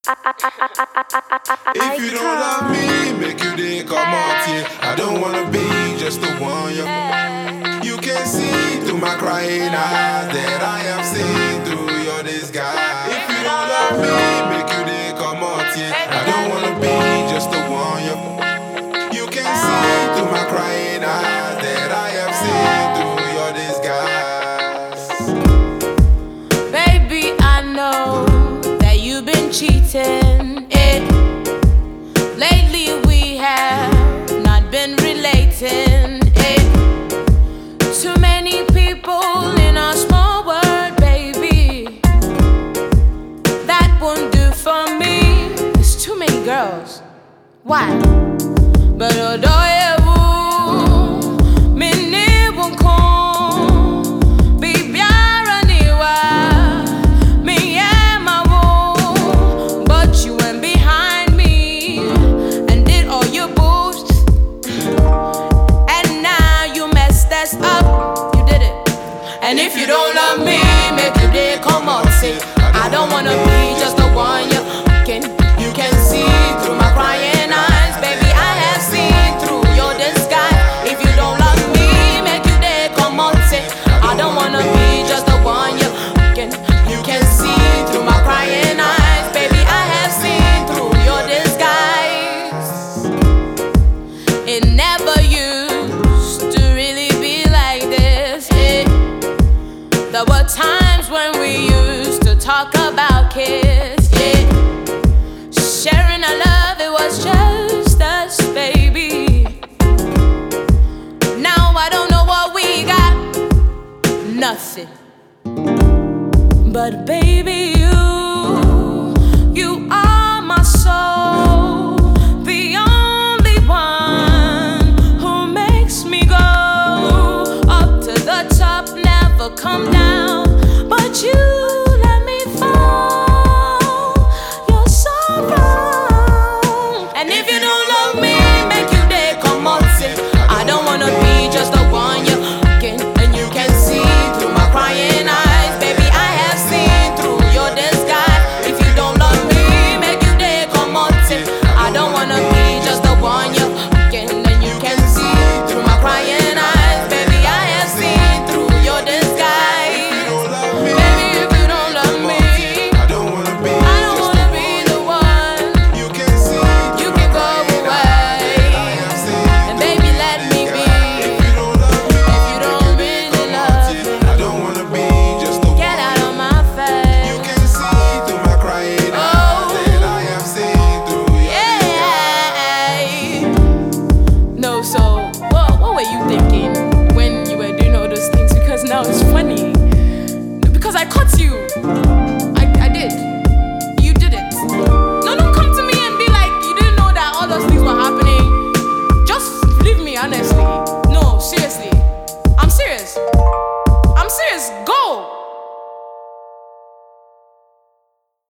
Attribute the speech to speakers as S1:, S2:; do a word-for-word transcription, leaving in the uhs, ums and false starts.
S1: If you don't love me, make you dey come out here. I don't wanna be just the one you. You can see through my crying eyes that I have seen through your disguise. If you don't love me, make you dey come out here. I don't wanna be just the one you. You can see through my crying eyes that I have seen through your disguise.
S2: Baby, I know that you've been cheating. It lately we have not been relating. It too many people in our small world, baby. That won't do for me. There's too many girls. Why? But although and if you don't love me, make you day come out, say I don't wanna be just the one you can. You can see through my crying eyes, baby, I have seen through your disguise. If you don't love me, make you day come out, say I don't wanna be just the one you can. You can see through my crying eyes, baby, I have seen through your disguise. It never used to really be like this. It There were times when we used to talk about kids, yeah. Sharing our love, it was just us, baby. Now I don't know what we got, nothing. But baby, you, you are my soul, the only one who makes me go up to the top, never come down. But you let me fall, you're so wrong. And if you don't love me, make you day come out, say I don't wanna be just the one you can. And you can see through my crying eyes, baby, I have seen through your disguise. If you don't love me, make you day come out, say I don't wanna be just the one you can. And you can see through my crying eyes, baby, I have seen through your disguise. So, what, what were you thinking?